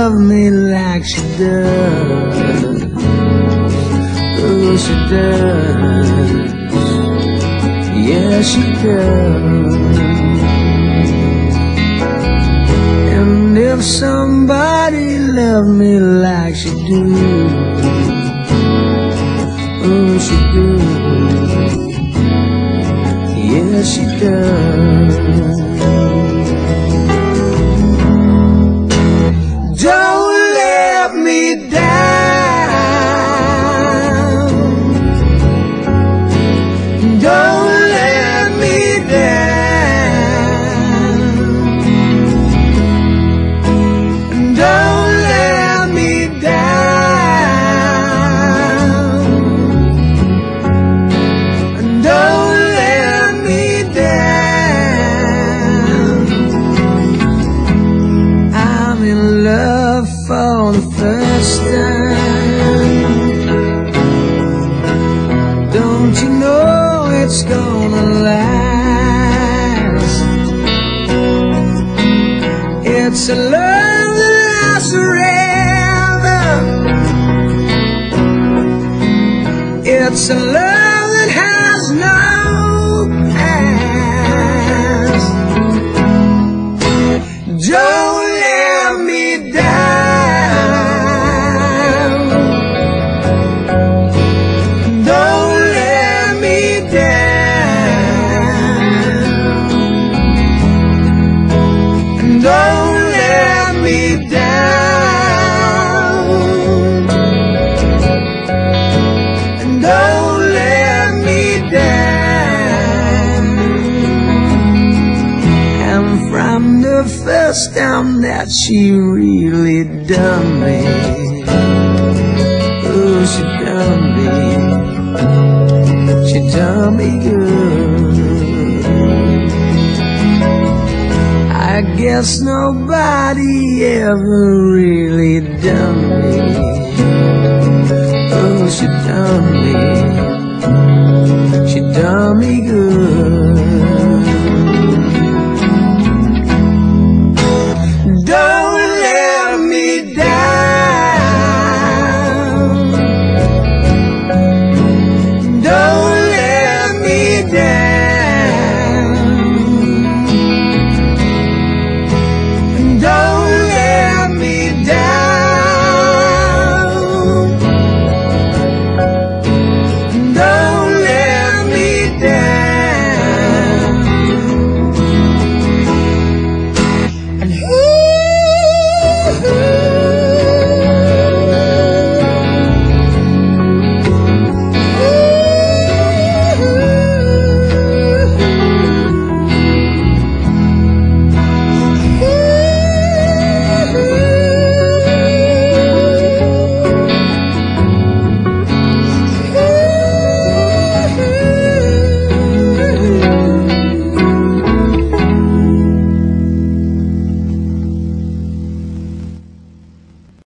love me like she does. Oh, she does. Yeah, she does. And if somebody loved me like she do, oh, she do. Yeah, she does. Don't let me down. Don't let me down. Don't let me down. Don't let me down. I'm in love for the first time. Don't you know it's gonna last? It's a love that lasts forever. It's a love that has no past. Don't let me down. Don't let me down. Don't let me down. Don't let me down. And from the first time that she really done me, oh, she done me. She done me good. I guess nobody ever really done me. Oh, she done me. She done me good.